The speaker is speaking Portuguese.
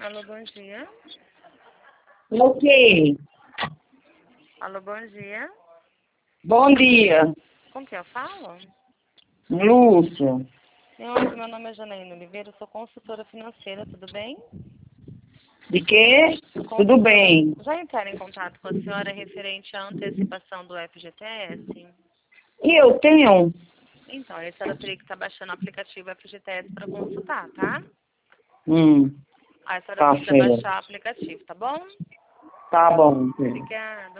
Alô, bom dia. O quê? Alô, bom dia. Bom dia, Com quem eu falo? Lúcia. Senhora, meu nome é Janaína Oliveira, eu sou consultora financeira, tudo bem? De quê? Tudo Consultora- bem. Já entraram em contato com a senhora referente à antecipação do FGTS? E eu tenho? Então, a senhora teria que estar baixando o aplicativo FGTS para consultar, tá? A senhora Tá precisa certo. baixar o aplicativo, tá bom? Tá bom. Obrigada.